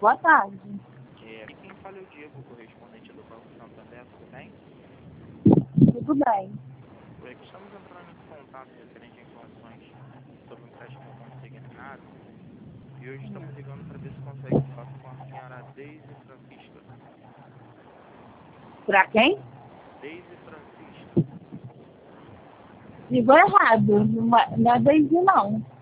Boa tarde. Quem fala é o Diego, correspondente do Banco Santander, tudo bem? Tudo bem. Estamos entrando em contato referente a informações sobre um empréstimo consignado e hoje estamos ligando para ver se consegue falar com a senhora Deise Francisca. Pra quem? Deise Francisca. Ligou errado. Não é Daisy, não.